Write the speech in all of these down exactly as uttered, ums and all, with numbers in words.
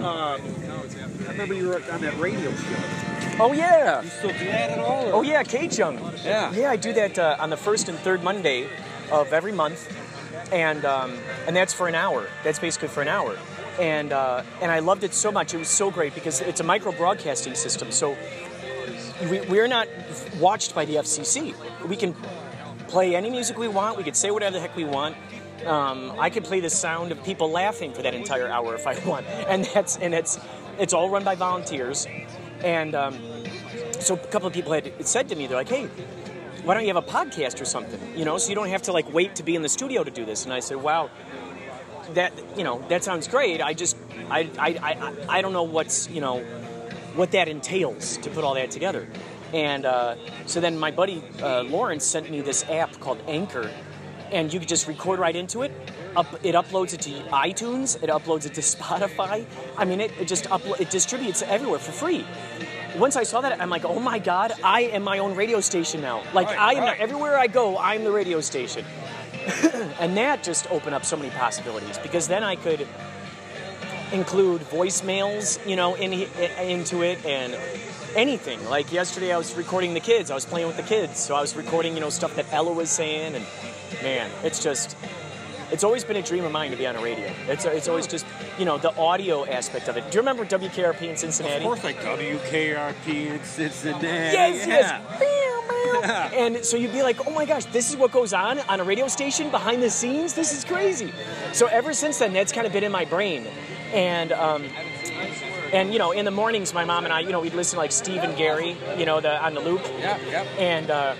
uh, I remember you were on that radio show. Oh, yeah. You still do that at all? Or? Oh, yeah, K-Jung. Yeah. Yeah, I do that uh, on the first and third Monday of every month. And um, and that's for an hour. That's basically for an hour. And uh, and I loved it so much. It was so great because it's a micro broadcasting system. So we, we're not watched by the F C C. We can play any music we want. We can say whatever the heck we want. Um, I could play the sound of people laughing for that entire hour if I want. And that's and it's it's all run by volunteers. And um, so a couple of people had said to me, they're like, hey, why don't you have a podcast or something? You know, so you don't have to like wait to be in the studio to do this. And I said, wow, that, you know, that sounds great. I just, I, I, I, I don't know what's, you know, what that entails to put all that together. And uh, so then my buddy uh, Lawrence sent me this app called Anchor, and you could just record right into it. Up, it uploads it to iTunes. It uploads it to Spotify. I mean, it, it just uplo- it distributes everywhere for free. Once I saw that, I'm like, oh my God, I am my own radio station now. Like, right, I am right. everywhere I go, I'm the radio station. And that just opened up so many possibilities, because then I could include voicemails, you know, in, into it, and anything. Like yesterday I was recording the kids. I was playing with the kids. So I was recording, you know, stuff that Ella was saying, and man, it's just... It's always been a dream of mine to be on a radio. It's it's always just, you know, the audio aspect of it. Do you remember W K R P in Cincinnati? Of course, like W K R P in Cincinnati. Yes, yeah. yes. And so you'd be like, oh my gosh, this is what goes on on a radio station behind the scenes? This is crazy. So ever since then, that's kind of been in my brain. And, um, and you know, in the mornings, my mom and I, you know, we'd listen to like Steve and Gary, you know, the on the loop. Yeah, yeah. And, uh,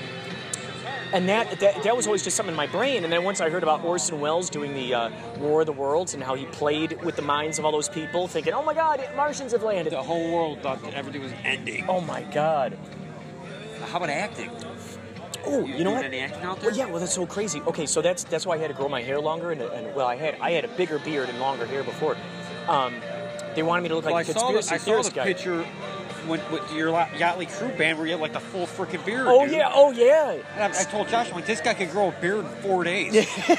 And that, that that was always just something in my brain. And then once I heard about Orson Welles doing the uh, War of the Worlds and how he played with the minds of all those people, thinking, oh my God, Martians have landed. The whole world thought that everything was ending. Oh my God. How about acting? Oh, you, you know what? Any acting out there? Well, yeah, well, that's so crazy. Okay, so that's that's why I had to grow my hair longer. And, and well, I had I had a bigger beard and longer hair before. Um, they wanted me to look well, like a I conspiracy saw the, theorist I saw the guy. picture when, with your Yachtly Crew band where you had like the full freaking beard. Oh, dude. yeah, oh, yeah. And I, I told Josh, I'm like, this guy could grow a beard in four days.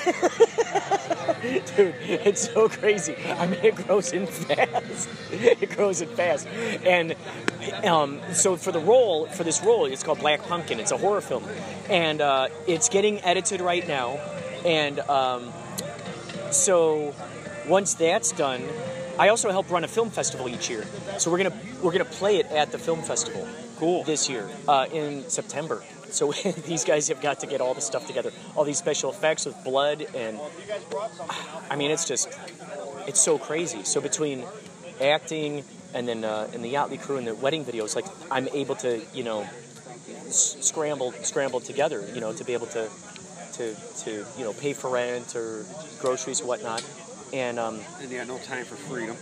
Dude, it's so crazy. I mean, it grows in fast. It grows in fast. And um, so for the role, for this role, it's called Black Pumpkin. It's a horror film. And uh, it's getting edited right now. And um, so once that's done, I also help run a film festival each year. So we're gonna we're gonna play it at the film festival. Cool. This year uh, in September. So these guys have got to get all the stuff together, all these special effects with blood, and I mean, it's just, it's so crazy. So between acting and then uh, and the Yachtly Crew and the wedding videos, like I'm able to, you know, s- scramble scramble together, you know, to be able to to to you know pay for rent or groceries or whatnot, and um, and yeah, no time for freedom.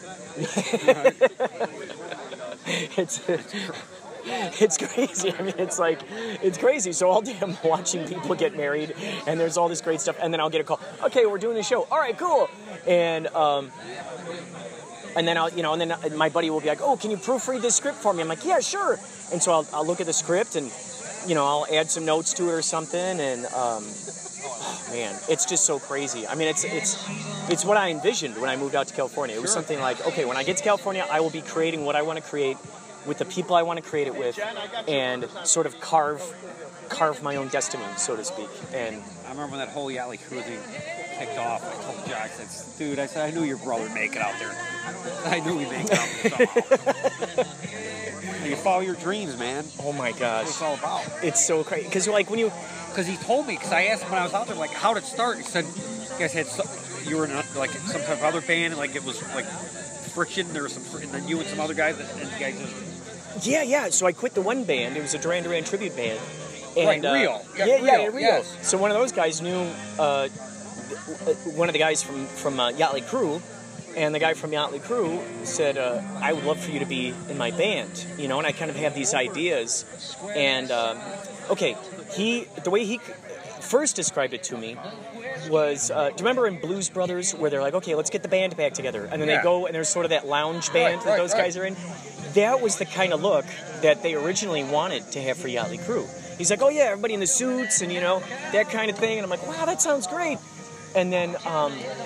it's. It's crazy. I mean, it's like, it's crazy. So all day I'm watching people get married, and there's all this great stuff, and then I'll get a call. Okay, we're doing the show. All right, cool. And um, and then I'll, you know, and then my buddy will be like, oh, can you proofread this script for me? I'm like, yeah, sure. And so I'll, I'll look at the script, and you know, I'll add some notes to it or something, and um, oh, man, it's just so crazy. I mean, it's it's it's what I envisioned when I moved out to California. It was Sure. something like, okay, when I get to California, I will be creating what I want to create with the people I want to create it with, and sort of carve carve my own destiny, so to speak. And I remember when that whole Yachtly Crew thing kicked off. I told Josh, I said, dude, I said, I knew your brother would make it out there. I knew he'd make it out there somehow. You follow your dreams, man. oh my That's gosh, what it's all about. it's so crazy. Because like when you, Because he told me, because I asked him when I was out there, like, how did it start? He said, you guys had, so, you were in a, like some type of other band, and like it was like friction, there was some, fr- and then you and some other guys, and you guys just... yeah, yeah. So I quit the one band. It was a Duran Duran tribute band. Right, And, Real. Uh, Yeah, yeah, Real, yeah, Real. yes. So one of those guys knew uh, one of the guys from from uh, Yachtly Crew, and the guy from Yachtly Crew said, uh, "I would love for you to be in my band," you know. And I kind of have these ideas, and um, okay, he the way he first described it to me was, uh, do you remember in Blues Brothers where they're like, okay, let's get the band back together, and then Yeah. they go and there's sort of that lounge band Right, that right, those right. guys are in. That was the kind of look that they originally wanted to have for Yachtly Crew. He's like, oh yeah, everybody in the suits and, you know, that kind of thing. And I'm like, wow, that sounds great. And then um,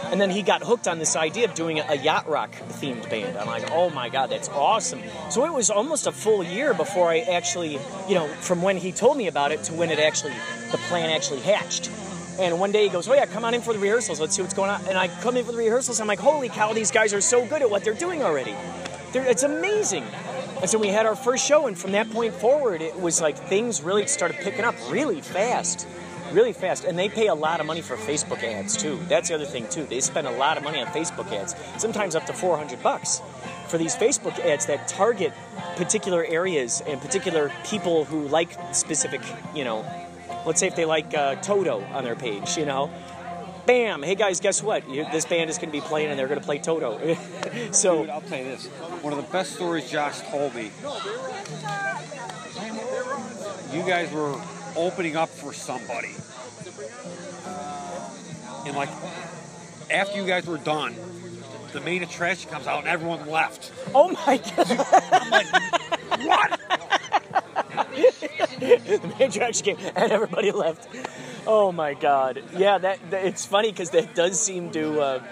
And then he got hooked on this idea of doing a, a yacht rock themed band. I'm like, oh my God, that's awesome. So it was almost a full year before I actually, you know, from when he told me about it to when it actually, the plan actually hatched. And one day he goes, oh yeah, come on in for the rehearsals. Let's see what's going on. And I come in for the rehearsals. I'm like, holy cow, these guys are so good at what they're doing already. They're, it's amazing. And so we had our first show, and from that point forward, it was like things really started picking up really fast. Really fast. And they pay a lot of money for Facebook ads, too. That's the other thing, too. They spend a lot of money on Facebook ads, sometimes up to four hundred bucks for these Facebook ads that target particular areas and particular people who like specific, you know, let's say if they like uh, Toto on their page, you know. Bam! Hey guys, guess what? You, this band is going to be playing, and they're going to play Toto. So, dude, I'll tell you this: one of the best stories Josh told me. You guys were opening up for somebody, and like after you guys were done, the main attraction comes out, and everyone left. Oh my God! I'm like, what? The main attraction came, and everybody left. Oh my God! Yeah, that, that it's funny because that does seem to. Uh,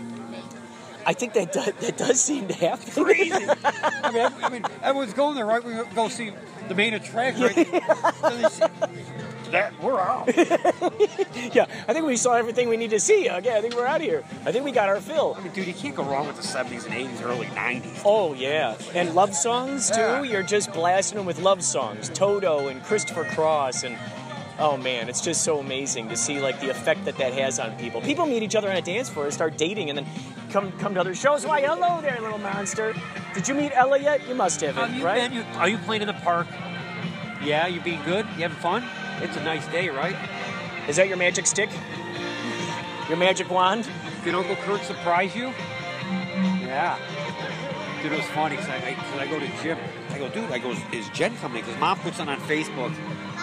I think that does, that does seem to happen. Crazy. I mean, I mean, everyone's going there, right? We go see the main attraction. Right? So they see, that we're out. Yeah, I think we saw everything we need to see. Okay, I think we're out of here. I think we got our fill. I mean, dude, you can't go wrong with the seventies and eighties, early nineties. Oh yeah, and love songs too. Yeah. You're just blasting them with love songs. Toto and Christopher Cross and. Oh man, it's just so amazing to see like the effect that that has on people. People meet each other on a dance floor, start dating, and then come come to other shows. Why, hello there, little monster. Did you meet Ella yet? You must have, Have you right? been? You, are you playing in the park? Yeah, you being good? You having fun? It's a nice day, right? Is that your magic stick? Your magic wand? Did Uncle Kurt surprise you? Yeah. Dude, it was funny because I, I, 'cause I go to the gym. I go, dude, I go, is Jen coming? Because Mom puts it on Facebook.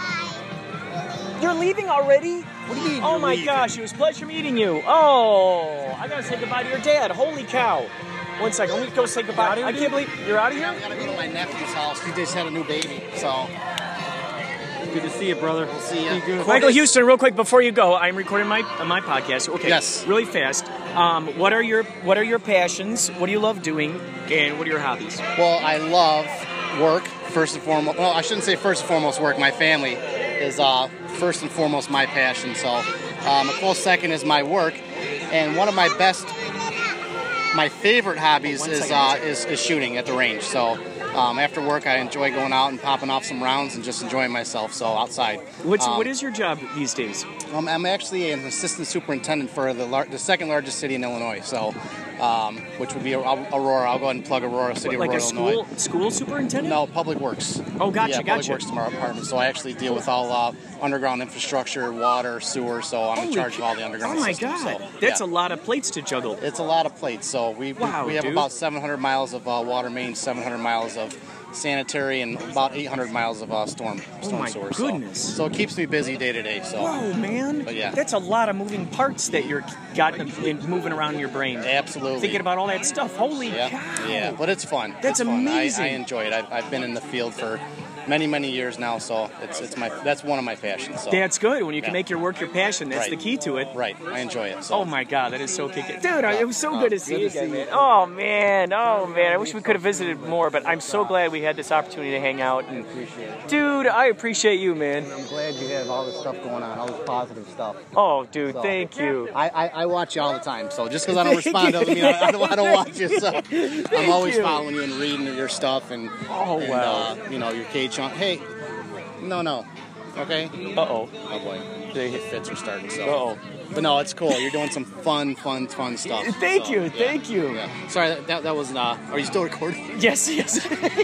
You're leaving already? What do you mean? Oh you're my leaving? gosh, it was a pleasure meeting you. Oh, I gotta say goodbye to your dad. Holy cow. One second, let me go say goodbye. You out of I here, can't believe you're out of here? I gotta go to my nephew's house. He just had a new baby, so Good to see you, brother. we'll see ya. Be good. Michael Houston, real quick before you go, I'm recording my uh, my podcast. Okay. Yes. Really fast. Um, what are your what are your passions? What do you love doing? And what are your hobbies? Well, I love work first and foremost. Well, I shouldn't say first and foremost work. My family is uh, first and foremost my passion. So um, a close second is my work, and one of my best, my favorite hobbies One is, second, uh, one second. is is shooting at the range. So. Um, after work, I enjoy going out and popping off some rounds and just enjoying myself. So outside. What's Um, what is your job these days? Um, I'm actually an assistant superintendent for the lar- the second largest city in Illinois, so um, which would be Aurora. I'll go ahead and plug Aurora, City Like of a Aurora, school Illinois. school superintendent? No, Public Works. Oh, gotcha, yeah, Public gotcha. Works department. So I actually deal with all uh, underground infrastructure, water, sewer. So I'm in Holy charge of all the cow. underground Oh my systems. God, So, that's yeah. a lot of plates to juggle. It's a lot of plates. So we Wow, we have dude. about seven hundred miles of uh, water mains, seven hundred miles of sanitary, and about eight hundred miles of uh, storm storm Oh my sewer. goodness. So, so it keeps me busy day to day. So Whoa, man! But yeah. That's a lot of moving parts that you're got in, in moving around in your brain. absolutely. Thinking about all that stuff. Holy Yeah, cow! yeah, but it's fun. That's it's fun. amazing. I, I enjoy it. I've, I've been in the field for many, many years now, so it's it's my that's one of my passions. So. That's good when you can Yeah. make your work your passion. That's Right. the key to it. Right, I enjoy it. So. Oh my God, that is so kicking, dude! I, it was so Oh, good to see good you to again, see you. man. Oh man, oh man! I wish we could have visited more, but I'm so glad we had this opportunity to hang out. And dude, I appreciate you, man. I'm glad you have all this stuff going on, all this positive stuff. Oh, dude, So- thank you. I, I, I watch you all the time, so just because I don't Thank respond doesn't mean I, I, don't, I don't watch you. So I'm always you. following you and reading your stuff and, Oh, and wow. uh, you know, your cage on. Hey, no, no, okay. Uh oh. Oh boy, the fits are starting. So. Uh oh. But no, it's cool. You're doing some fun, fun, fun stuff. Thank So, you, yeah, thank you. Yeah. Sorry, that, that, that was not. Are you still recording? Yes, yes.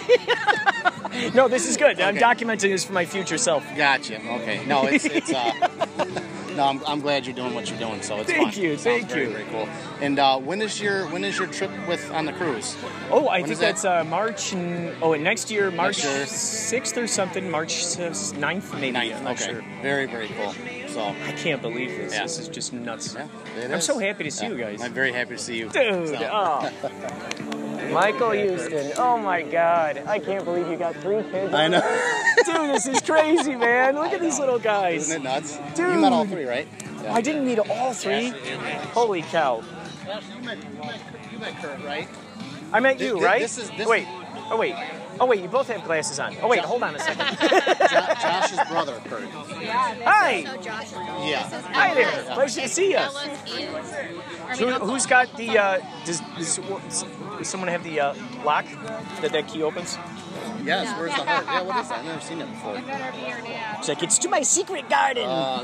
No, this is good. I'm Okay. documenting this for my future self. Gotcha. Okay. No, it's it's. Uh, no, I'm, I'm glad you're doing what you're doing. So it's Thank fun. you, It sounds thank very, you. Very cool. And uh, when is your when is your trip with on the cruise? Oh, I When think is that? that's uh, March. And, oh, and next year, March Next year. sixth or something. March ninth, maybe. Ninth. I'm not Okay. sure. Very very cool. So. I can't believe this. Yeah. This is just nuts. Yeah, it I'm is. so happy to see Yeah. you guys. I'm very happy to see you. Dude, So. oh. Michael Houston. Oh my God. I can't believe you got three kids. I know. Dude, this is crazy, man. Look at these little guys. Isn't it nuts? Dude. You met all three, right? Yeah. I didn't meet all three. Holy cow! Josh, you met, you met Kurt, right? I met you, This- right? this is- this- wait. Oh wait. Oh wait. You both have glasses on. Oh wait. Hold on a second. Jo- Josh's brother, Kurt. Hi. So Josh, Yeah. Hi there. Pleasure to see you. Ellis is, I Who, mean, Uncle. who's got the? Uh, does, does, does someone have the uh, lock that that key opens? Yes, where's the heart? Yeah, what is that? I've never seen it before. It's like it's to my secret garden. Uh,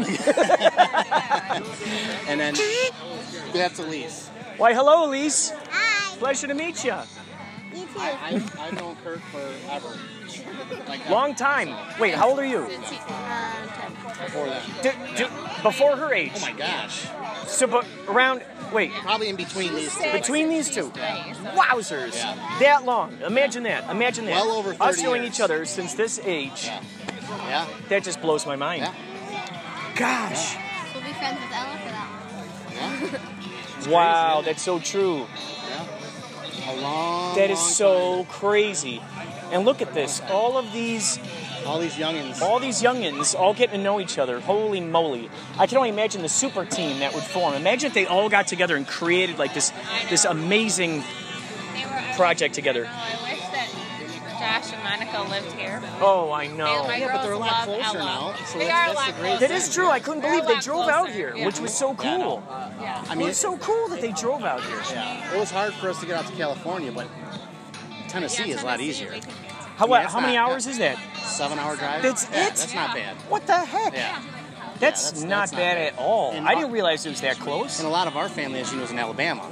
and then that's Elise. Why, hello, Elise. Hi. Pleasure to meet you. You too. I, I, I've known Kurt forever. Like, Long time. Wait, how old are you? Since he, uh, ten. Before that. D- d- before her age. Oh my gosh. So, but around. Wait, Probably in between these two. between these two. Wowzers. Yeah. That long. Imagine that. Imagine that. Well over Us thirty knowing years. each other since this age. Yeah. Yeah. That just blows my mind. Yeah. Gosh. We'll be friends with Ella for that one. Yeah. Wow, that's so true. Yeah. A long. That is long so crazy. And look at this. All of these time. All these youngins. all these youngins all getting to know each other. Holy moly. I can only imagine the super team that would form. Imagine if they all got together and created like this this amazing They were, project together. I wish that Josh and Monica lived here. Oh, I They- know. my Yeah, but girls they're a lot love closer Ella. now, so they that's- are a that's lot the great closer. That is true. I couldn't They're believe a they lot drove out closer, here, yeah. which was so Yeah, I know. cool. Yeah. I It mean, was so cool that they drove out here. yeah. It was hard for us to get out to California, but Tennessee Yeah, is a lot Tennessee, easier. we can- How, Yeah, it's how many not- hours is that? Seven hour drive. That's yeah, it? That's not bad. What the heck? Yeah. That's, that's- not that's not bad bad. at all. And I our- didn't realize it was that close. And a lot of our family, as you know, is in Alabama.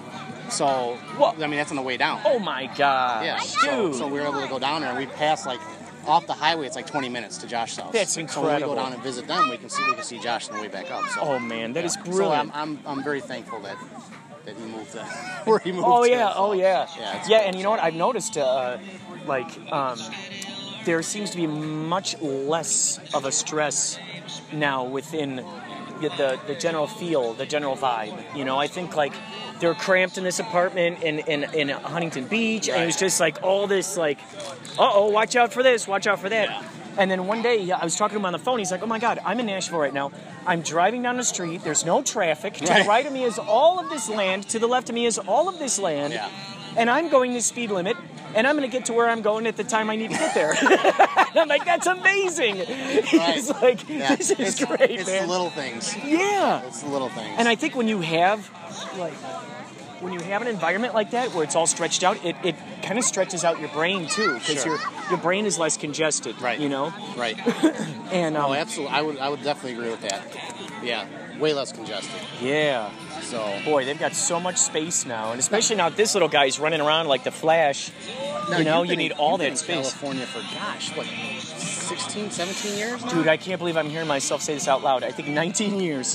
So, Well- I mean, that's on the way down. Oh my god. yeah. So, Dude. so we were able to go down there, and we passed like off the highway. It's like twenty minutes to Josh's house. That's So when incredible. we go down and visit them, we can see we can see Josh on the way back up. So, Oh man, that is so brilliant. I'm, I'm I'm very thankful that that he moved to where he moved. Oh to, yeah, so, oh yeah, Yeah, it's yeah. cool. And you know what? I've noticed, uh, like, um, there seems to be much less of a stress now within the, the the general feel, the general vibe. You know, I think like they're cramped in this apartment in in, in Huntington Beach, and it was just like all this like, uh oh, watch out for this, watch out for that. Yeah. And then one day, I was talking to him on the phone. He's like, "Oh my God, I'm in Nashville right now. I'm driving down the street. There's no traffic. To the Right. right of me is all of this land. To the left of me is all of this land. Yeah. And I'm going the speed limit. And I'm going to get to where I'm going at the time I need to get there." And I'm like, "That's amazing." He's like, Yeah. "This is it's, great, It's man." the little things. Yeah. It's the little things. And I think when you have, like, when you have an environment like that where it's all stretched out, it, it kind of stretches out your brain too, because Sure. your your brain is less congested. Right. You know. right. And um, Oh, absolutely. I would I would definitely agree with that. Yeah. Way less congested. yeah. So. Boy, they've got so much space now, and especially now this little guy's running around like the Flash. Now, you know, you've you been need in- all you've been that in space. California for gosh, what, sixteen, seventeen years now? Dude, I can't believe I'm hearing myself say this out loud. I think nineteen years.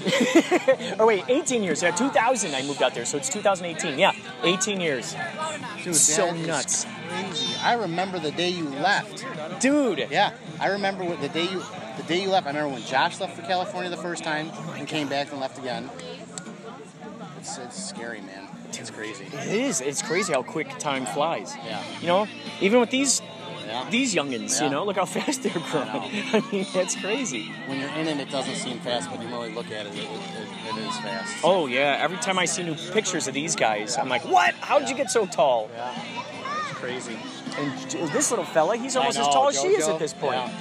Or wait, eighteen years. Yeah, two thousand I moved out there, so it's two thousand eighteen. Yeah, eighteen years. Dude, so that is nuts. Crazy. I remember the day you left. Dude. Yeah, I remember what, the day you the day you left. I remember when Josh left for California the first time and came back and left again. It's, it's scary, man. It's crazy. It is. It's crazy how quick time flies. Yeah. You know, even with these Yeah. these youngins, Yeah. you know, look how fast they're growing. I I mean, that's crazy. When you're in it, it doesn't seem fast, but when you really look at it, it, it, it is fast. Oh yeah. Every time I see new pictures of these guys, I'm like, what? How did you get so tall? Yeah. It's crazy. And j- this little fella, he's I almost as know, tall as she is JoJo. at this point. Yeah.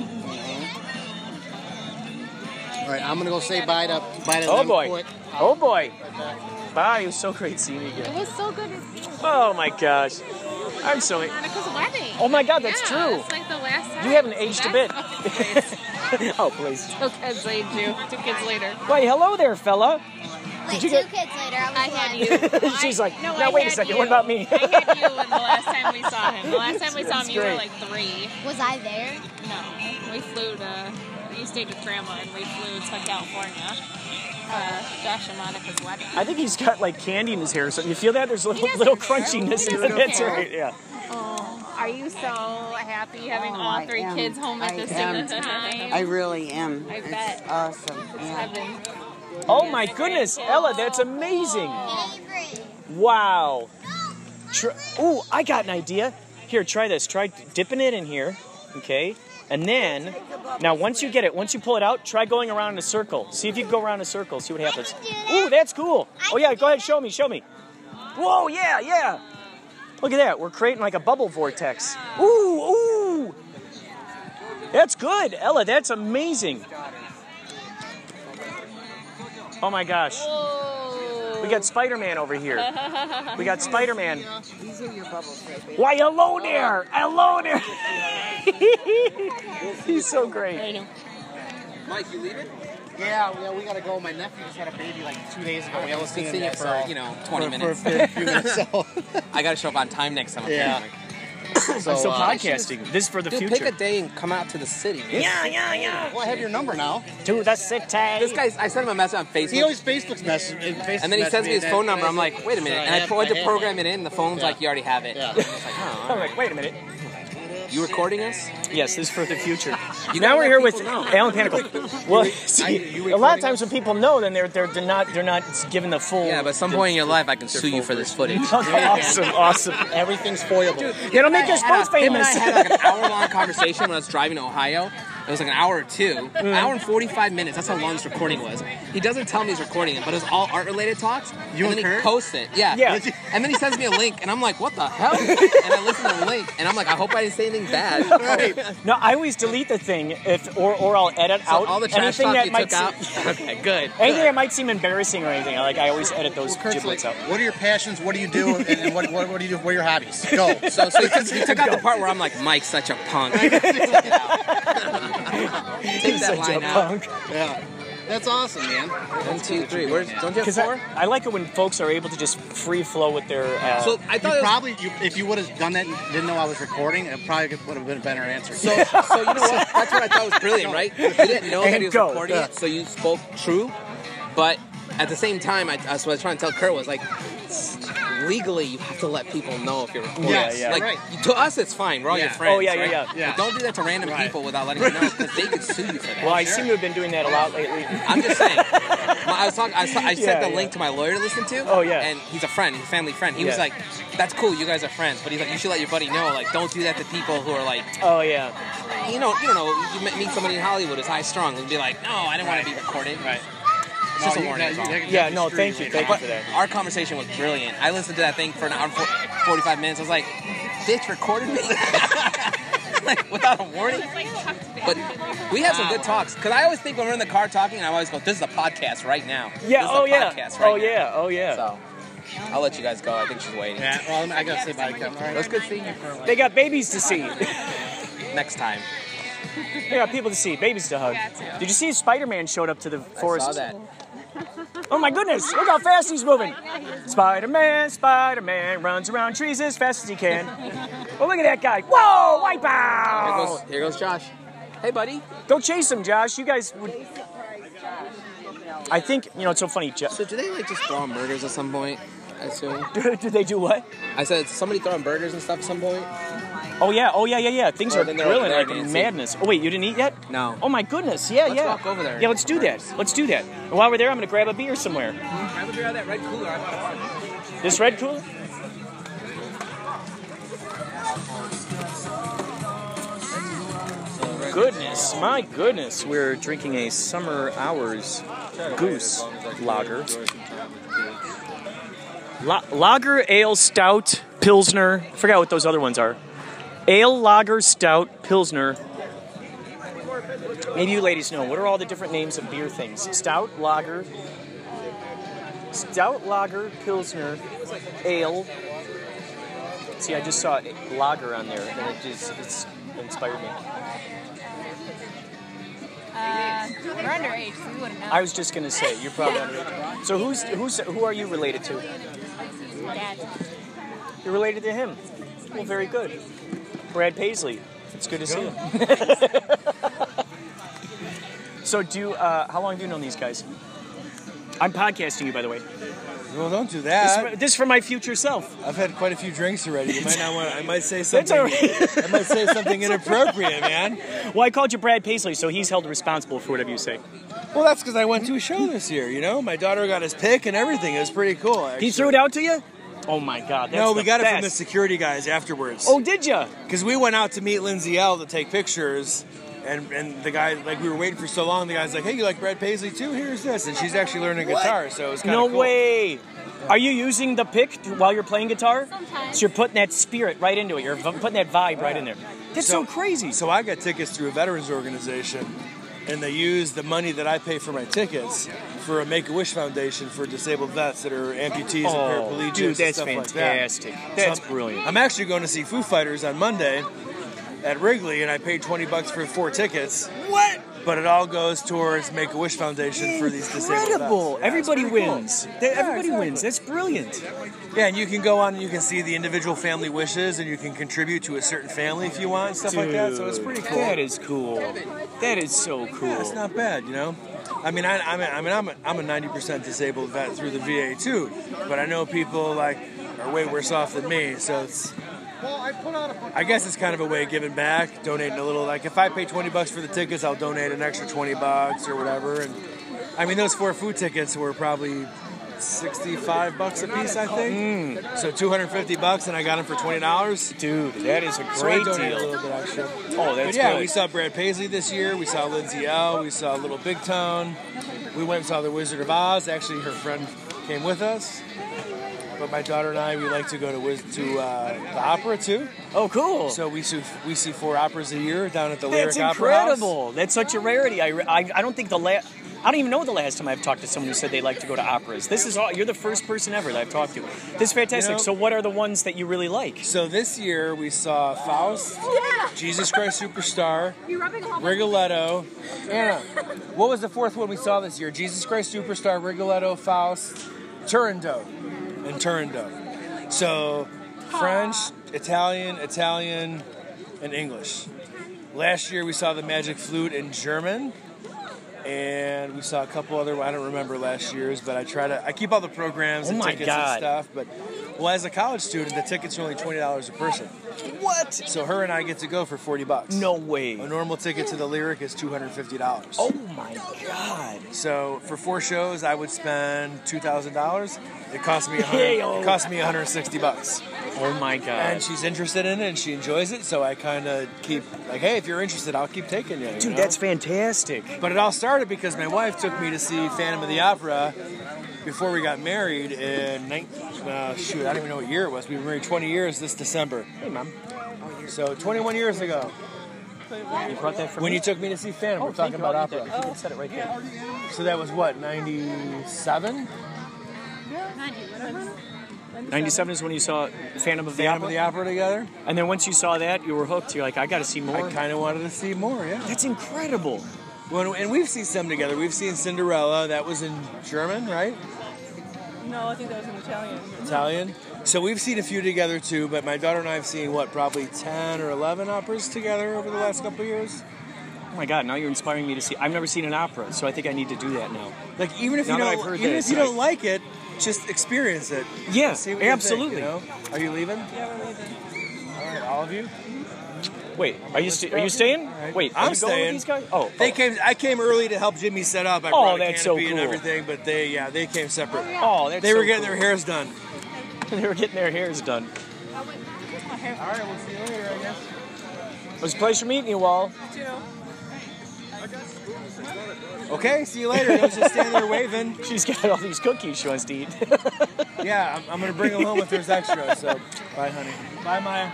All right, I'm gonna go say bye to bye to Oh them boy. quick. Oh boy. Right back. Bye. It was so great seeing you It again. was so good to see you. Oh my gosh. I'm so. Monica's wedding. Oh my God, that's Yeah, true. It's like the last time. You haven't aged a bit. That's- Oh please. Two kids later. Two kids later. Wait, hello there, fella. Like you two get- kids later, I was I had one. you. She's I- like, no, now I wait a had second, you. what about me? I had you when the last time we saw him. The last time we saw him, That's you were great. like three. Was I there? No, we flew to. You stayed with Grandma, and we flew to California. Uh, Josh and Monica's wedding. I think he's got like candy in his hair or something. You feel that? There's a little, doesn't little care. crunchiness He in it. doesn't That's care. right, yeah. Oh, are you so happy having Oh, all I three am. kids home at I the am. same time? I really am. I it's bet. awesome. Yeah. Heaven. Oh my goodness, Ella, that's amazing. Favorite. Wow. Tr- Ooh, I got an idea. Here, try this. Try dipping it in here, okay? And then, now once you get it, once you pull it out, try going around in a circle. See if you can go around in a circle, see what happens. Ooh, that's cool. Oh yeah, go ahead, show me, show me. Whoa, yeah, yeah. Look at that, we're creating like a bubble vortex. Ooh, ooh. That's good, Ella, that's amazing. Oh my gosh. We got Spider-Man over here. We got Spider-Man. These are your bubbles right there. Why, hello there! Hello there! He's so great. Mike, you leaving? Yeah, yeah, we gotta go. My nephew just had a baby like two days ago. We haven't seen him Seen yet, it for, so- you know, twenty for, minutes. For a few minutes, so. I gotta show up on time next time. Yeah. apparently. so, So uh, podcasting. This is for the Dude, future. pick a day and come out to the city, man. Yeah, yeah, yeah. Well, I have your number now. To the city. This guy's, I sent him a message on Facebook. He always Facebook's message. Facebook and then he sends me his phone number. I'm like, wait a minute. And I tried to program it in. The phone's Yeah. like, you already have it. Yeah. I'm just like, oh, I'm like, wait a minute. you recording us? Yes, this is for the future. You now gotta we're let here with people know. Alan Panicle. Well, see, a lot of times when people know, then they're they're, they're not they're not given the full. Yeah, but at some point in your life, I can sue you for this footage. awesome, awesome. Everything's foilable. It'll make us both Him and I famous. had like an hour-long conversation when I was driving to Ohio. It was like an hour or two, an hour and forty-five minutes. That's how long this recording was. He doesn't tell me he's recording it, but it was all art-related talks. You and then and he Kurt? posts it. Yeah. Yeah. And then he sends me a link, and I'm like, what the hell? And I listen to the link, and I'm like, I hope I didn't say anything bad. Right. No, I always delete the thing if or or I'll edit So out all the trash anything talk that you might took out. seem, Okay, good. anything that might seem embarrassing or anything. I like I always edit those Kurt's giblets like, out. what are your passions? What do you do? And, and what, what, what do you do? What are your hobbies? Go. So, so he, took, he took out the part where I'm like, Mike's such a punk. Take that Such line a out. punk. Yeah. That's awesome, man. One, two, three. Where's, don't you have Because four? I, I like it when folks are able to just free flow with their. Uh, So I You thought it was probably, you, if you would have done that and didn't know I was recording, it probably would have been a better answer. So, so you know what? That's what I thought was brilliant, right? You didn't know that And he was go. recording Yeah. it, so you spoke true. But at the same time, I, that's what I was trying to tell Kurt was like, legally, you have to let people know if you're recording. Yes, yeah. Like right. to us, it's fine. We're all Yeah. your friends. Oh, yeah, yeah, right? yeah. Yeah. But don't do that to random Right. people without letting them know because they could sue you for that. well, I seem to have been doing that a lot lately. I'm just saying. My, I was talking. I, saw- I sent Yeah, the yeah. link to my lawyer to listen to. Oh, yeah. And he's a friend. He's a family friend. He was Yeah. like, "That's cool. You guys are friends." But he's like, "You should let your buddy know. Like, don't do that to people who are like, Oh yeah. you know, you don't know. You meet somebody in Hollywood who's high strung and be like, no, I didn't want to be recorded. Right. It's just No, a you- warning. you- that's all. you- Yeah. No, thank you, thank you But for that. our conversation was brilliant. I listened to that thing for an hour and four- forty-five minutes. I was like, bitch recorded me? Like, without a warning? But we have some good talks. Because I always think when we're in the car talking, and I always go, this is a podcast right now. Yeah. This is Oh a yeah. podcast right Oh now. yeah. Oh yeah. So, I'll let you guys go. I think she's waiting. Yeah, well, I gotta say bye to Kevin. All It right. was good seeing you for They got babies to see. next time. They got people to see, babies to hug. Did you see Spider-Man showed up to the forest? I saw that. Oh my goodness! Look how fast he's moving. Spider-Man, Spider-Man runs around trees as fast as he can. Oh, look at that guy! Whoa! Wipe Here out! goes, here goes Josh. Hey, buddy. Go chase him, Josh. You guys would. I think you know it's so funny. Jo- So do they like just throw on burgers at some point? I assume. Did they do what? I said somebody throw on burgers and stuff at some point. Oh yeah, oh yeah, yeah, yeah. Things Oh, are then they're grilling over there, like I didn't see. madness. Oh wait, you didn't eat yet? No. Oh my goodness, yeah, Let's yeah. walk over there. Yeah, let's do that. Let's do that. And while we're there, I'm gonna grab a beer somewhere. Grab a beer out of that red cooler. I bought one. This red cooler? Goodness, my goodness, we're drinking a Summer Hours Goose Lager. La- lager, Ale, Stout, Pilsner. I forgot what those other ones are. Ale, Lager, Stout, Pilsner. Maybe you ladies know. What are all the different names of beer things? Stout, Lager, Stout, Lager, Pilsner, Ale. See, I just saw Lager on there, and it just it's inspired me. Uh, we're underage, so we wouldn't know. I was just gonna say you're probably underage. So who's who's who are you related to? Dad. You're related to him. Well, very good. Brad Paisley. It's good to see you. So do you, uh, how long have you known these guys? I'm podcasting you, by the way. Well, don't do This, that. is- this is for my future self. I've had quite a few drinks already. You might not want. I might say That's something. all right. I might say something inappropriate, man. Well, I called you Brad Paisley, so he's held responsible for whatever you say. Well, that's because I went to a show this year. You know, my daughter got his pick and everything. It was pretty cool. Actually. He threw it out to you? Oh my God! That's No, we the got it best. from the security guys afterwards. Oh, did ya? Because we went out to meet Lindsay L to take pictures, and and the guy, like, we were waiting for so long. The guy's like, "Hey, you like Brad Paisley too? Here's this," and she's actually learning guitar, so it was kind of No cool. way. Are you using the pick while you're playing guitar? Sometimes. So you're putting that spirit right into it. You're v- putting that vibe right in there. That's so, crazy. So I got tickets through a veterans organization, and they use the money that I pay for my tickets for a Make-A-Wish Foundation for disabled vets that are amputees Oh, and paraplegics dude, and that's stuff fantastic. like that. That's So I'm- brilliant. I'm actually going to see Foo Fighters on Monday at Wrigley, and I paid twenty bucks for four tickets. What? But it all goes towards Make-A-Wish Foundation for these disabled Incredible. vets. Yeah, Everybody it's pretty cool. wins. They- Everybody exactly. wins. That's brilliant. Yeah, and you can go on and you can see the individual family wishes, and you can contribute to a certain family if you want, stuff like that. So it's pretty cool. That is cool. That is so cool. Yeah, it's not bad, you know. I mean, I, I mean, I mean, I'm a, I'm a ninety percent disabled vet through the V A too, but I know people like are way worse off than me. So it's, I guess it's kind of a way of giving back, donating a little. Like if I pay twenty bucks for the tickets, I'll donate an extra twenty bucks or whatever. And I mean, those four food tickets were probably sixty-five bucks a piece, I think. Mm. So two hundred fifty bucks, and I got them for twenty dollars. Dude, that is a So I great donated a deal. little bit extra. Oh, that's But yeah, good. we saw Brad Paisley this year. We saw Lindsay L. We saw Little Big Town. We went and saw The Wizard of Oz. Actually, her friend came with us. But my daughter and I, we like to go to Wiz- to uh, the opera too. Oh, cool. So we see we see four operas a year down at the That's Lyric Opera House. incredible. That's such a rarity. I, I, I don't think the last. I don't even know the last time I've talked to someone who said they like to go to operas. This is all. You're the first person ever that I've talked to. This is fantastic. You know- So, what are the ones that you really like? So this year we saw Faust, Jesus Christ Superstar, Rigoletto. Anna, what was the fourth one we saw this year? Jesus Christ Superstar, Rigoletto, Faust, Turandot, and Turandot. So French, Italian, Italian, and English. Last year we saw the Magic Flute in German. And we saw a couple other. I don't remember last year's, but I try to. I keep all the programs Oh and my tickets God. and stuff. But well, as a college student, the tickets are only twenty dollars a person. What? So her and I get to go for forty bucks. No way. A normal ticket to the Lyric is two hundred fifty dollars. Oh my God. So for four shows, I would spend two thousand dollars. It cost me a Hey, hundred. oh. It cost me one hundred sixty bucks. Oh my God. And she's interested in it, and she enjoys it. So I kind of keep like, hey, if you're interested, I'll keep taking you. you Dude, know? that's fantastic. But it all started because my wife took me to see Phantom of the Opera before we got married in nineteen, uh, shoot, I don't even know what year it was. We were married twenty years this December. Hey, Mom. So twenty-one years ago, You brought that for when me? you took me to see Phantom, Oh, we're talking thank you. about I'll eat that. opera. If you can set it right there. So that was what, ninety-seven? ninety-seven is when you saw Phantom of the Phantom Opera? of the Opera together? And then once you saw that, you were hooked. You're like, I got to see more. I kind of wanted to see more, yeah. That's incredible. Well, and we've seen some together. We've seen Cinderella. That was in German, right? No, I think that was in Italian. Italian. So we've seen a few together too, but my daughter and I have seen, what, probably ten or eleven operas together over the last couple of years? Oh my God, now you're inspiring me to see. I've never seen an opera, so I think I need to do that now. Like, even if Now you that don't, I've heard even this, if you I- don't like it, just experience it. Yeah, See what you absolutely. think, you know? Are you leaving? Yeah, we're leaving. All right, all of you? Wait, are you st- are you staying? right. Wait, are I'm you going staying. with these guys? Oh, They oh. came. I came early to help Jimmy set up. I Oh, brought a that's so canopy and cool. everything, but they, yeah, they came separate. Oh, that's They were so getting cool. their hairs done. They were getting their hairs done. All right, we'll see you later, I guess. It was a pleasure meeting you all. Okay, see you later. I was just standing there waving. She's got all these cookies she wants to eat. Yeah, I'm, I'm gonna bring them home if there's extra. So, bye, honey. Bye, Maya.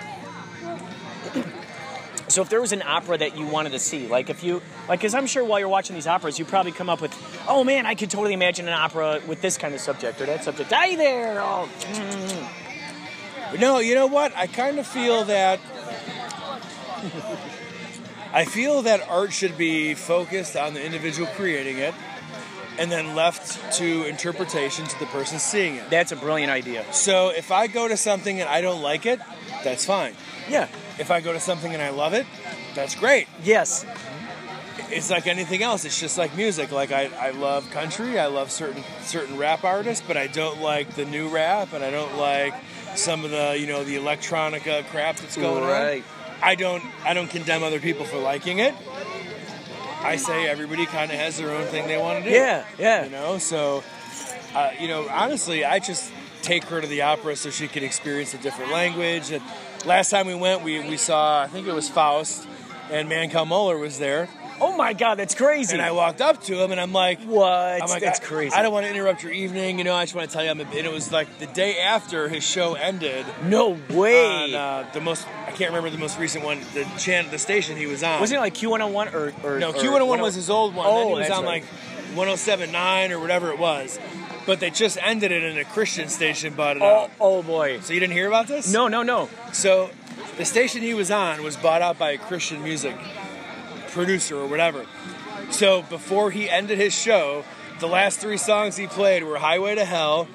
So if there was an opera that you wanted to see, like if you, like, because I'm sure while you're watching these operas, you probably come up with, oh man, I could totally imagine an opera with this kind of subject or that subject. Hi there! Oh, mm. But no, you know what? I kind of feel that. I feel that art should be focused on the individual creating it, and then left to interpretation to the person seeing it. That's a brilliant idea. So if I go to something and I don't like it, that's fine. Yeah. If I go to something and I love it, that's great. Yes. It's like anything else. It's just like music. Like I, I love country. I love certain certain rap artists, but I don't like the new rap, and I don't like some of the you know the electronica crap that's going Right. on. I don't I don't condemn other people for liking it. I say everybody kind of has their own thing they want to do. Yeah, yeah. You know, so uh, you know, honestly, I just take her to the opera so she could experience a different language. And last time we went, we, we saw, I think it was Faust, and Mancow Muller was there. Oh my God, that's crazy. And I walked up to him and I'm like, what? I'm like, that's I, crazy. I don't want to interrupt your evening, you know, I just want to tell you, I'm a, and it was like the day after his show ended. No way. On uh, the most, I can't remember the most recent one, the channel, the station he was on. Wasn't it like Q one oh one or, or No, or Q one oh one was his old one. Oh, then he was that's on right. like one oh seven point nine or whatever it was. But they just ended it and a Christian station bought it Oh, out. oh boy. So you didn't hear about this? No, no, no. So the station he was on was bought out by a Christian music producer or whatever. So before he ended his show, the last three songs he played were Highway to Hell.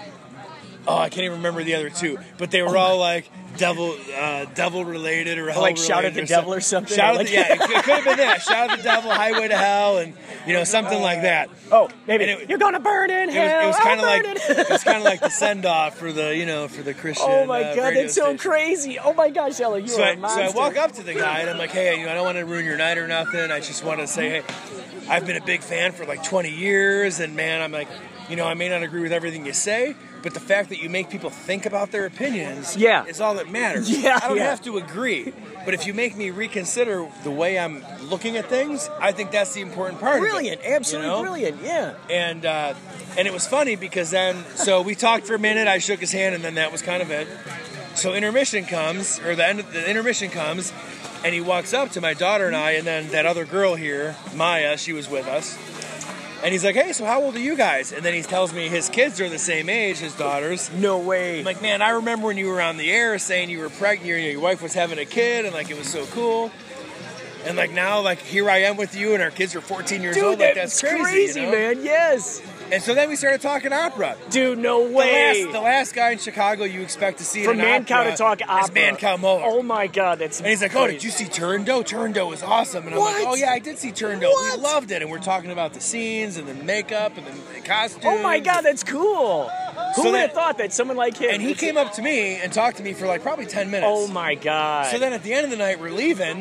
Oh, I can't even remember the other two, but they were Oh all like devil, uh, devil related or hell like Shout at related the Devil or something? Shout Or at the, like- yeah, it, it could have been that. Shout at the Devil, Highway to Hell, and you know something like that. Oh, maybe And it- you're gonna burn in It was, hell. it was kind of I'll like burn in- it was kind of like the send off for the you know for the Christian. Oh my uh, God, radio that's so station. crazy. Oh my gosh, Ella, you So are I, a so monster. I walk up to the guy and I'm like, hey, you know, I don't want to ruin your night or nothing. I just want to say, hey, I've been a big fan for like twenty years, and man, I'm like, you know, I may not agree with everything you say, but the fact that you make people think about their opinions Yeah. is all that matters. Yeah, I don't yeah. have to agree, but if you make me reconsider the way I'm looking at things, I think that's the important part. Brilliant, of it, absolutely you know? brilliant, yeah. And uh, and it was funny because then, so we talked for a minute. I shook his hand, and then that was kind of it. So intermission comes, or the end of the intermission comes, and he walks up to my daughter and I, and then that other girl here, Maya, she was with us. And he's like, hey, so how old are you guys? And then he tells me his kids are the same age, his daughters. No way. I'm like, man, I remember when you were on the air saying you were pregnant, your, your wife was having a kid, and like it was so cool. And like now, like here I am with you, and our kids are fourteen years Dude, old. Like that's that's crazy, crazy, you know? man. Yes. And so then we started talking opera. Dude, no The way. last, the last guy in Chicago you expect to see From in an Mancow opera to talk opera. is Mancow Muller. Oh my God, that's And he's like, oh, did you see Turandot? Turandot was awesome. And I'm What? like, oh, yeah, I did see Turandot. What? We loved it. And we're talking about the scenes and the makeup and the costumes. Oh my God, that's cool. Who So would that- have thought that someone like him? And he came up to me and talked to me for like probably ten minutes. Oh my God. So then at the end of the night, we're leaving.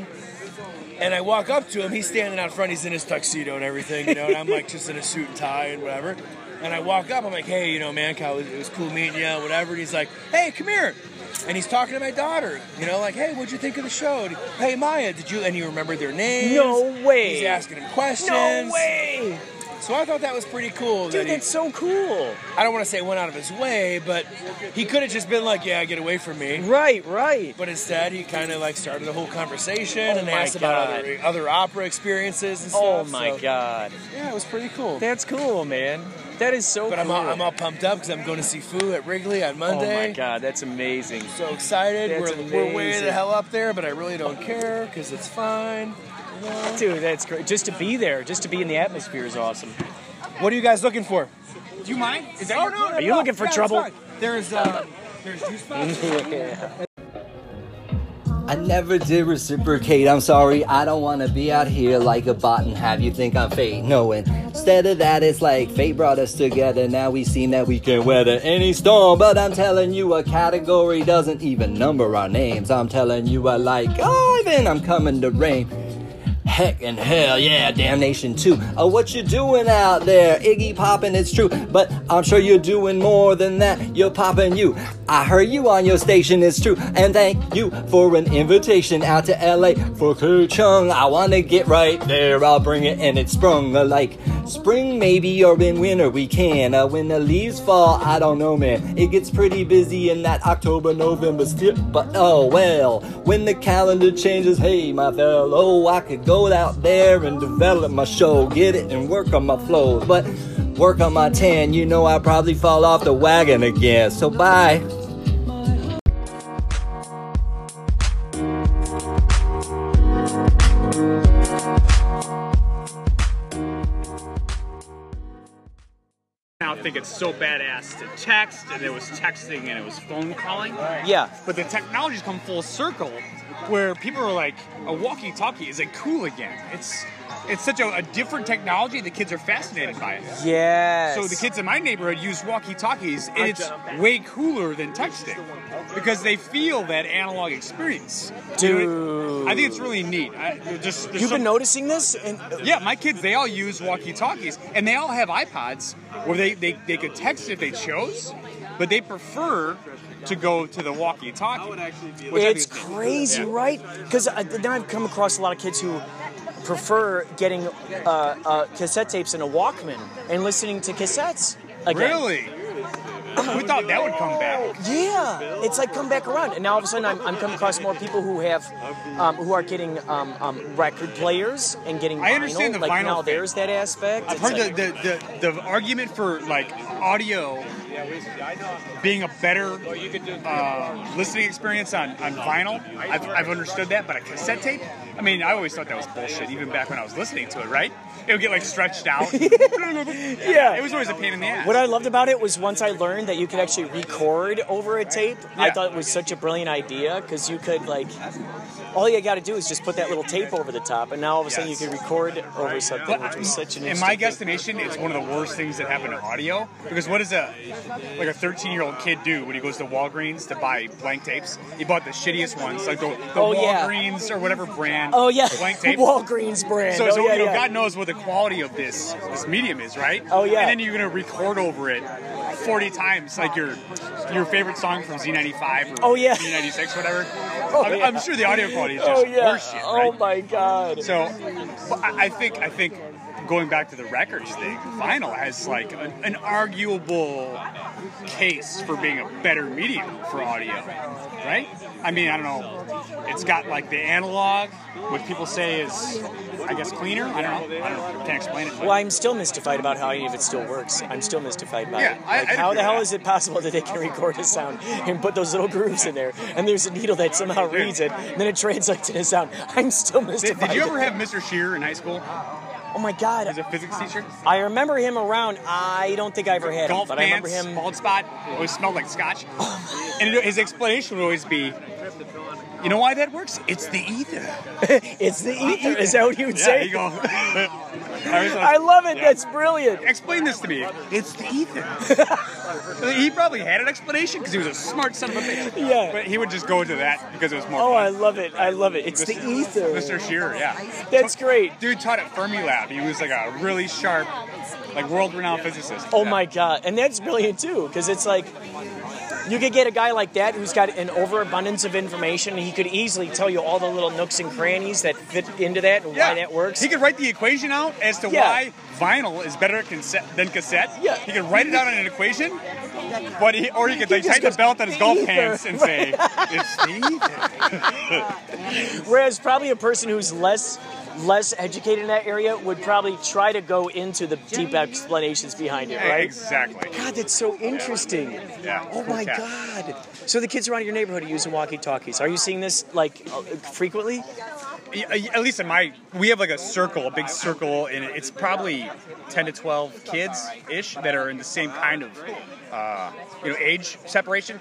And I walk up to him. He's standing out front. He's in his tuxedo and everything, you know. And I'm like just in a suit and tie and whatever. And I walk up. I'm like, hey, you know, Mancow, it was, it was cool meeting you, whatever. And he's like, hey, come here. And he's talking to my daughter, you know, like, hey, what'd you think of the show? Hey, Maya, did you? And he remembered their names. No way. He's asking him questions. No way. So I thought that was pretty cool. Dude, that he, that's so cool. I don't want to say went out of his way, but he could have just been like, yeah, get away from me. Right, right. But instead, he kind of like started a whole conversation Oh and my asked about God. other, other opera experiences and Oh stuff. my so, God. Yeah, it was pretty cool. That's cool, man. That is so But cool. I'm all, I'm all pumped up because I'm going to see Foo at Wrigley on Oh Monday. my God, that's amazing. So excited. That's We're, we're way amazing. the hell up there, but I really don't care because it's fine. You know? Dude, that's great. Just to be there, just to be in the atmosphere is awesome. What are you guys looking for? Do you mind? Is that Oh, your no, food? no, Are you no. looking for Yeah, it's trouble? fine. There's, uh, there's juice boxes. I never did reciprocate, I'm sorry, I don't wanna be out here like a bot and have you think I'm fake. No, instead of that, it's like fate brought us together. Now we seem that we can weather any storm. But I'm telling you, a category doesn't even number our names. I'm telling you, I like, oh, even I'm coming to rain. Heck and hell, yeah, damnation too. Oh, what you doing out there? Iggy poppin', it's true, but I'm sure you're doing more than that. You're poppin' you. I heard you on your station, it's true. And thank you for an invitation out to L A for Kuchung. I wanna get right there, I'll bring it, and it's sprung uh, like spring maybe, or in winter we can. Uh, when the leaves fall, I don't know, man. It gets pretty busy in that October, November stip, but oh well. When the calendar changes, hey my fellow, I could go out there and develop my show, get it and work on my flows, but work on my tan, you know I'll probably fall off the wagon again, so bye. Now I think it's so badass to text, and it was texting, and it was phone calling. Yeah. But the technology's come full circle, where people are like, a walkie-talkie is like cool again. It's it's such a, a different technology. The kids are fascinated by it. Yes. So the kids in my neighborhood use walkie-talkies, and it's way cooler than texting because they feel that analog experience. Dude. You know, I think it's really neat. I, just, You've been noticing this? And yeah, my kids, they all use walkie-talkies, and they all have iPods where they, they, they could text if they chose, but they prefer to go to the walkie-talkie. which I think It's is- crazy, Yeah. right? Because then I've come across a lot of kids who prefer getting uh, uh, cassette tapes in a Walkman and listening to cassettes again. Really? We thought that would come back. Yeah, it's like come back around, and now all of a sudden I'm, I'm coming across more people who have, um, who are getting um, um, record players and getting. I understand vinyl. the like vinyl now thing. there's that aspect. I've It's heard like- the, the, the, the argument for like audio being a better uh, listening experience on, on vinyl. I've, I've understood that, but a cassette tape? I mean, I always thought that was bullshit, even back when I was listening to it, right? It would get like stretched out. Yeah. It was always a pain in the ass. What I loved about it was once I learned that you could actually record over a tape, I Yeah. thought it was such a brilliant idea because you could, like, all you got to do is just put that little tape over the top, and now all of a sudden Yes. you can record over something, which was such an In interesting my thing. guesstimation, it's one of the worst things that happen to audio. Because what does a like a thirteen-year-old kid do when he goes to Walgreens to buy blank tapes? He bought the shittiest ones, like the, the Oh, yeah. Walgreens or whatever brand. Oh, yeah. blank tape. Walgreens brand. So, oh, so yeah, you know, yeah. God knows what the quality of this this medium is, right? Oh, yeah. And then you're gonna record over it forty times, like your your favorite song from Z ninety-five or Oh, yeah. Z ninety-six, whatever. Oh, I'm, yeah. I'm sure the audio quality is just Oh, yeah. horseshit, Oh, right? my God. So, but I I think I think going back to the records thing, vinyl has like an, an arguable case for being a better medium for audio, right? I mean, I don't know. It's got like the analog, which people say is, I guess, cleaner. I don't know. I don't know. Can't explain it. Well, I'm still mystified about how any of it still works. I'm still mystified by Yeah, it. I- Like, I'd how agree the hell with is it possible that they can record a sound and put those little grooves in there, and there's a needle that somehow reads it, and then it translates into sound? I'm still Did, mystified. did you ever have Mister Shearer in high school Oh my God! as a physics teacher? I remember him around. I don't think I ever had Golf him, but I remember pants, him. bald spot, always smelled like scotch. And it- his explanation would always be, you know why that works? It's the ether. It's the ether. Is that what you would Yeah, say? you go. I love it. That's brilliant. Explain this to me. It's the ether. He probably had an explanation because he was a smart son of a bitch. Yeah. But he would just go to that because it was more Oh, I fun. love it. I love it. It's the ether. Mister Shearer, yeah. That's great. Dude taught at Fermilab. He was like a really sharp, like world-renowned physicist. Oh Yeah. my God. And that's brilliant too, because it's like you could get a guy like that who's got an overabundance of information, and he could easily tell you all the little nooks and crannies that fit into that and Yeah. why that works. He could write the equation out as to Yeah. why vinyl is better cassette than cassette. Yeah. He could write it out on an equation, but he, or he could like just tighten the goes, belt on his golf "Ether." pants and say, "It's the ether." Whereas probably a person who's less less educated in that area would probably try to go into the deep explanations behind it, right? Exactly. God, that's so interesting. Yeah. Oh my Yeah. God. So the kids around your neighborhood are using walkie-talkies. Are you seeing this like uh, frequently? Yeah, At least in my, we have like a circle, a big circle, and it's probably ten to twelve kids ish that are in the same kind of, uh, you know, age separation.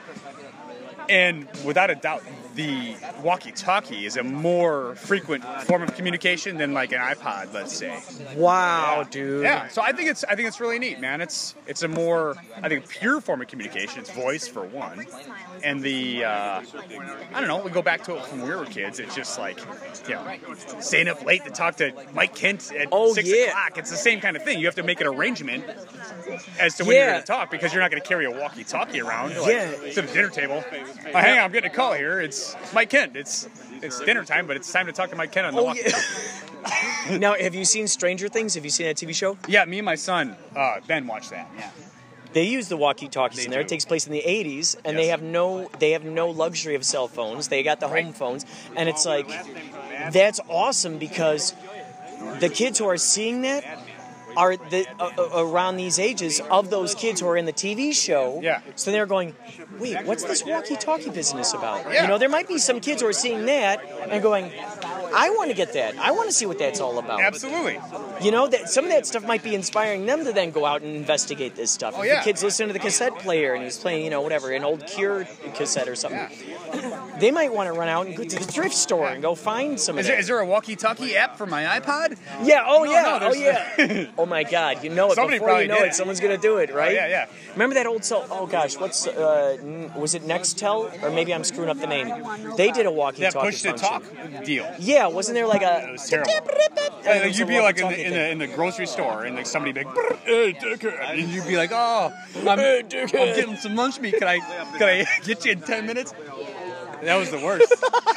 And without a doubt, the walkie-talkie is a more frequent form of communication than like an iPod, let's say. Wow, dude. Yeah, so I think it's I think it's really neat, man. It's it's a more I think pure form of communication. It's voice for one, and the uh, I don't know. We go back to it from when we were kids. It's just like you know, staying up late to talk to Mike Kent at Oh, six yeah. o'clock. It's the same kind of thing. You have to make an arrangement as to when you're Yeah. going to talk because you're not going to carry a walkie-talkie around like, Yeah. to the dinner table. Oh, hang on, I'm getting a call here. It's Mike Kent. It's it's dinner time, but it's time to talk to Mike Kent on the Oh, walkie-talkie. Now, have you seen Stranger Things? Have you seen that T V show? Yeah, me and my son uh, Ben watched that. Yeah. They use the walkie-talkies They in there. do. It takes place in the eighties, and they Yes. have no they have no luxury of cell phones. They got the home phones, and it's like that's awesome because the kids who are seeing that are the uh, uh, around these ages of those kids who are in the T V show. Yeah. So they're going, wait, what's this walkie-talkie business about? Yeah. You know, there might be some kids who are seeing that and going, I want to get that. I want to see what that's all about. Absolutely. You know, that some of that stuff might be inspiring them to then go out and investigate this stuff. Oh, If yeah. the kid's listening to the cassette player and he's playing, you know, whatever, an old Cure cassette or something. they might want to run out and go to the thrift store and go find some of Is that. there, is there a walkie-talkie app for my iPod? Yeah. Oh No, yeah. no, oh there's- yeah. Oh my God. You know it Somebody before you probably know did it. it. Someone's gonna do it, right? Oh, yeah, yeah. Remember that old cell? Oh gosh, what's uh, n- was it Nextel or maybe I'm screwing up the name? They did a That walkie-talkie push to function. talk deal. Yeah, wasn't there like It a? was terrible. And Uh, it was you'd a be like in walkie-talkie the, in thing. the in the grocery store, and like somebody be like, "Hey, dickhead," and you'd be like, "Oh, I'm, Hey, I'm dickhead." getting some lunch meat. Can I can I get you in ten minutes?" That was the worst.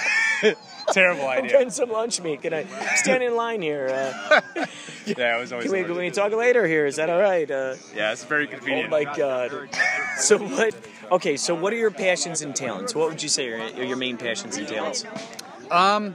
Terrible I'm idea. getting some lunch meat. Can I stand in line here? Uh, Yeah, it was always. can we the can worst. we talk later here? Is that all right? Uh, Yeah, it's very oh convenient. my God. So what? Okay, so what are your passions and talents? What would you say are are your main passions and talents? Um,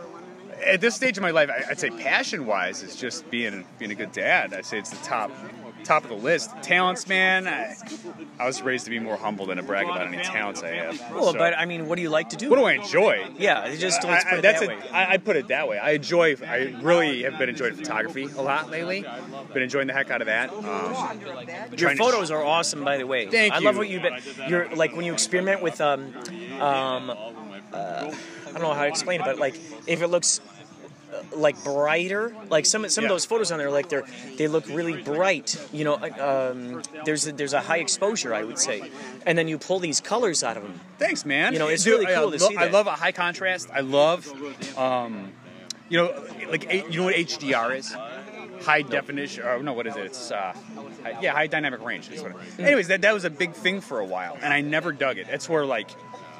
at this stage of my life, I- I'd say passion-wise is just being being a good dad. I'd say it's the top top of the list. Talents, man. I, I was raised to be more humble than to brag about any talents I have. Well, So- but I mean, what do you like to do? what do I enjoy? Yeah, it just let's I- put I- it that's that a- way. I, I put it that way. I enjoy. I really have been enjoying photography a lot lately. Been enjoying the heck out of that. Um, Your trying to- photos are awesome, by the way. Thank I love you. what you've been. You're like when you experiment with um, um, uh, I don't know how to explain it, but like if it looks uh, like brighter, like some some Yeah. of those photos on there, like they're they look really bright. You know, um, there's a, there's a high exposure, I would say, and then you pull these colors out of them. Thanks, man. You know, it's Dude, really I cool to lo- see I that. love a high contrast. I love, um, you know, like a- you know what H D R is? High definition. Or no, what is it? It's uh, hi- yeah, high dynamic range. Is what it, Mm. anyways, that that was a big thing for a while, and I never dug it. It's where like.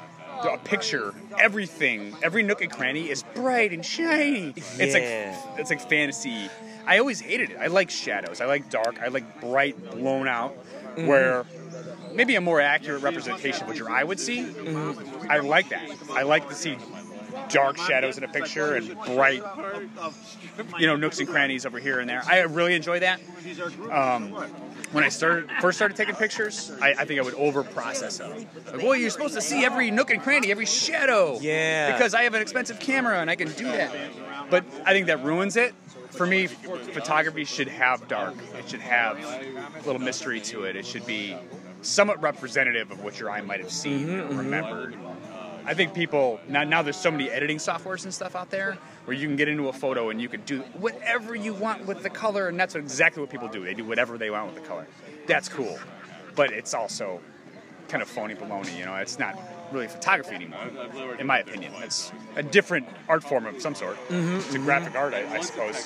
A picture, everything, every nook and cranny is bright and shiny. It's like Yeah. it's like fantasy. I always hated it. I like shadows. I like dark. I like bright, blown out, Mm-hmm. where maybe a more accurate representation of what your eye would see. Mm-hmm. I like that. I like to see dark shadows in a picture and bright, you know, nooks and crannies over here and there. I really enjoy that. Um, when I started first started taking pictures, I, I think I would over process them. Like, well, you're supposed to see every nook and cranny, every shadow. Yeah. Because I have an expensive camera and I can do that. But I think that ruins it. For me, photography should have dark. It should have a little mystery to it. It should be somewhat representative of what your eye might have seen and remembered. I think people now now there's so many editing softwares and stuff out there where you can get into a photo and you can do whatever you want with the color, and that's exactly what people do. They do whatever they want with the color. That's cool, but it's also kind of phony baloney. You know, it's not really photography anymore, in my opinion. It's a different art form of some sort. It's a graphic art, I, I suppose,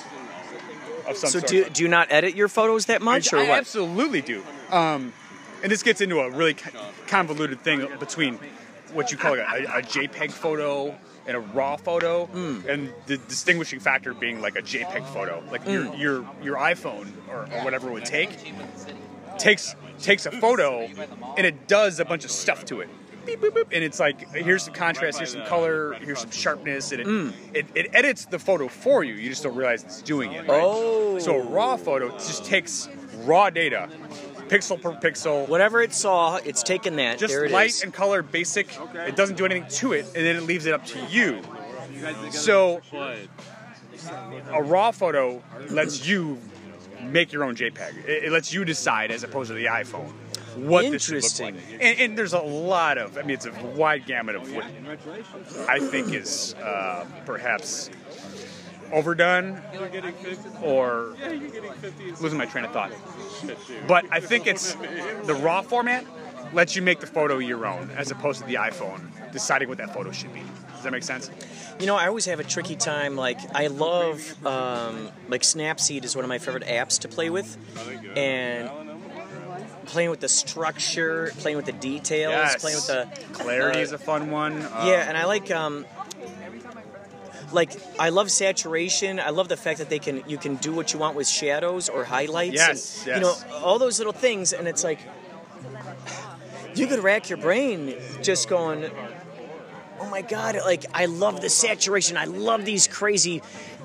of some So sort. do do you not edit your photos that much, I, or I what? absolutely do. Um, and this gets into a really co- convoluted thing between what you call a, a, a JPEG photo and a RAW photo, Hmm. and the distinguishing factor being like a JPEG photo, like your Hmm. your your iPhone or, or whatever it would take takes takes a photo and it does a bunch of stuff to it. Beep, boop, boop, and it's like here's some contrast, here's some color, here's some sharpness, and it, Hmm. it, it edits the photo for you. You just don't realize it's doing it. Right? Oh. So a RAW photo just takes raw data, pixel per pixel, Whatever it saw, it's taken that. just there it light is. and color, basic. It doesn't do anything to it, and then it leaves it up to you. So a raw photo lets you make your own JPEG. It, it lets you decide, as opposed to the iPhone, what this should look like. Interesting. And, and there's a lot of, I mean, it's a wide gamut of what I think is uh, perhaps overdone or losing my train of thought. But I think it's the raw format lets you make the photo your own, as opposed to the iPhone deciding what that photo should be. Does that make sense? You know, I always have a tricky time. Like, I love, um, like, Snapseed is one of my favorite apps to play with. And playing with the structure, playing with the details, Yes. playing with the... Clarity uh, is a fun one. Uh, Yeah, and I like, um... Like, I love saturation. I love the fact that they can you can do what you want with shadows or highlights. Yes, and, yes. You know, all those little things, and it's like... You could rack your brain just going... Oh my God, like, I love the saturation. I love these crazy,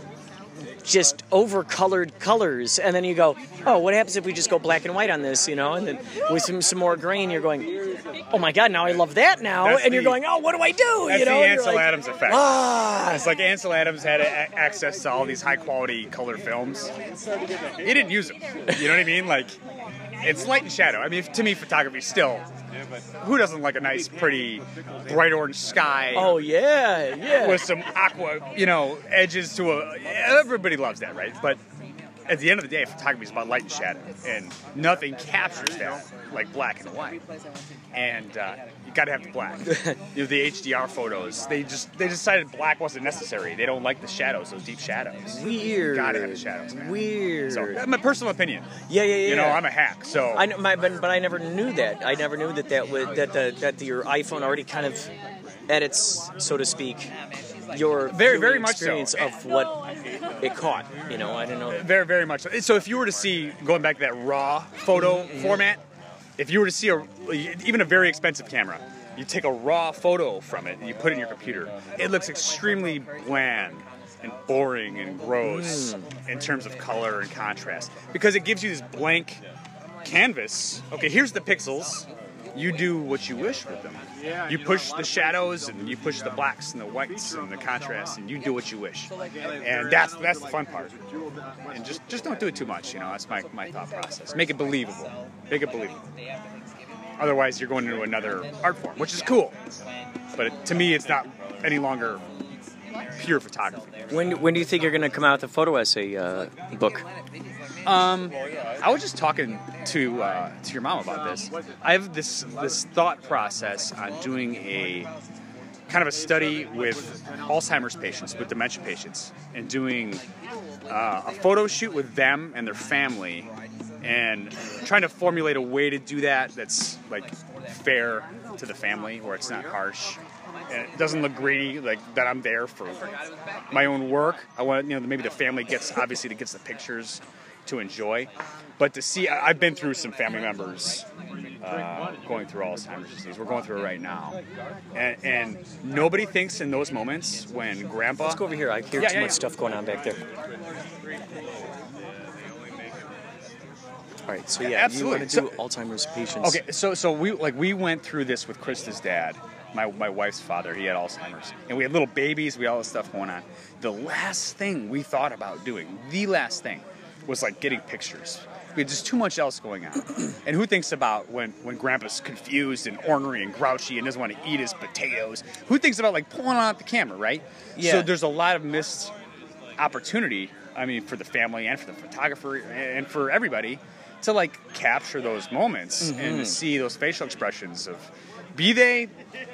just over-colored colors. And then you go, oh, what happens if we just go black and white on this, you know? And then with some, some more grain, you're going, oh my God, now I love that now. That's and you're the- going, oh, what do I do? That's you know? the And you're Ansel like, Adams effect. Ah. It's like Ansel Adams had a- access to all these high-quality color films. He didn't use them. You know what I mean? Like, it's light and shadow. I mean, to me, photography still. Who doesn't like a nice, pretty, bright orange sky? Oh yeah, yeah. With some aqua, you know, edges to a. Everybody loves that, right? But at the end of the day, photography is about light and shadow, and nothing captures that like black and white. And uh, you got to have the black. You know, the H D R photos, they just they decided black wasn't necessary. They don't like the shadows, those deep shadows. Weird. Got to have the shadows, man. Weird. So that's my personal opinion. Yeah, yeah, yeah. You know, yeah. I'm a hack, so I know, my, but, but I never knew that. I never knew that that would that the, that your iPhone already kind of edits, so to speak, your very, very viewing much so. experience of what it caught. You know, I didn't know that. Very, very much so. So if you were to see, going back to that raw photo Mm-hmm. format, if you were to see a, even a very expensive camera, you take a raw photo from it and you put it in your computer, it looks extremely bland and boring and gross Mm. in terms of color and contrast. Because it gives you this blank canvas. Okay, here's the pixels. You do what you wish with them. You push the shadows and you push the blacks and the whites and the contrast, and you do what you wish. And that's that's the fun part. And just just don't do it too much. You know, that's my my thought process. Make it believable. Make it believable. Otherwise, you're going into another art form, which is cool. But it, to me, it's not any longer pure photography. When when do you think you're going to come out with a photo essay uh, book? Um, I was just talking to uh, to your mom about this. I have this this thought process on doing a kind of a study with Alzheimer's patients, with dementia patients, and doing uh, a photo shoot with them and their family, and trying to formulate a way to do that that's like fair to the family, where it's not harsh. And it doesn't look greedy, like that I'm there for my own work. I want, you know, maybe the family gets, obviously, that gets the pictures to enjoy. But to see, I- I've been through some family members uh, going through Alzheimer's disease. We're going through it right now. And, and nobody thinks in those moments when grandpa... Let's go over here. I hear Yeah, too yeah, much yeah. stuff going on back there. All right, so yeah, Absolutely. you want to do Alzheimer's patients. Okay, so so we like we went through this with Krista's dad, my my wife's father. He had Alzheimer's, and we had little babies. We had all this stuff going on. The last thing we thought about doing, the last thing, was like getting pictures. We had just too much else going on. And who thinks about when when Grandpa's confused and ornery and grouchy and doesn't want to eat his potatoes? Who thinks about like pulling out the camera, right? Yeah. So there's a lot of missed opportunity. I mean, for the family and for the photographer and for everybody, to like capture those moments Mm-hmm. and to see those facial expressions of, be they,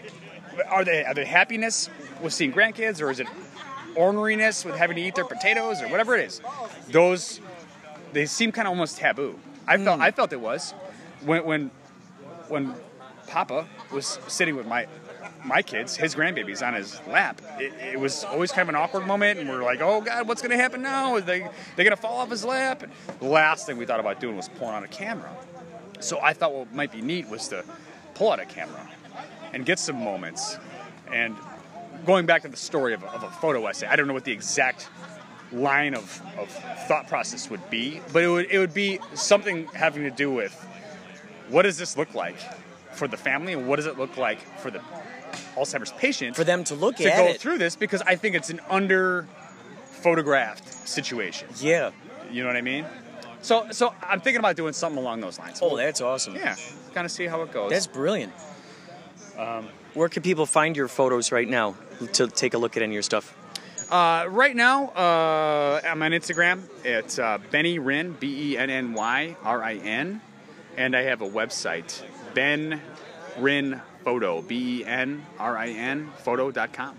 are they are they happiness with seeing grandkids, or is it orneriness with having to eat their potatoes, or whatever it is? Those, they seem kind of almost taboo. I felt I felt it was when when when Papa was sitting with my my kids, his grandbabies, on his lap. It, it was always kind of an awkward moment, and we're like, oh God, what's going to happen now? Are they they going to fall off his lap? And the last thing we thought about doing was pulling out a camera. So I thought what might be neat was to pull out a camera and get some moments. And going back to the story of, of a photo essay, I don't know what the exact line of, of thought process would be, but it would it would be something having to do with, what does this look like for the family, and what does it look like for the Alzheimer's patient, For them to look to at go it. through this, because I think it's an under photographed situation. Yeah. You know what I mean? So so I'm thinking about doing something along those lines. Oh, that's awesome. Yeah, kind of see how it goes. That's brilliant. Um, Where can people find your photos right now to take a look at any of your stuff? Uh, right now, uh, I'm on Instagram. It's uh, Benny Rin, B E N N Y R I N, and I have a website, Ben Rin Photo, B E N R I N photo dot com.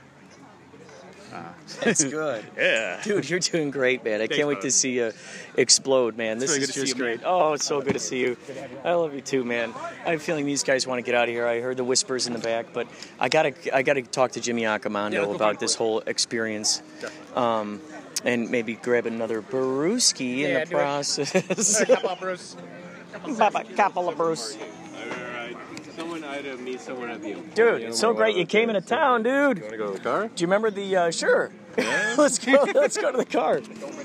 Uh, That's good. Yeah. Dude, you're doing great, man. I Thanks, can't wait brother. to see you explode, man. This really is good to just see you, man. great. Oh, it's so good to see you. I love you too, man. I have a feeling these guys want to get out of here. I heard the whispers in the back, but I gotta, I gotta talk to Jimmy Accomando Yeah, let's go about find this it. whole experience, um, and maybe grab another brewski Yeah, in the do it. process. Couple Bruce. Bye-bye, couple of Bruce. Someone either me, someone of you. Dude, it's so great you came into town, dude. You want to go to the car? Do you remember the? Uh, sure. Yeah. let's go. Let's go to the car.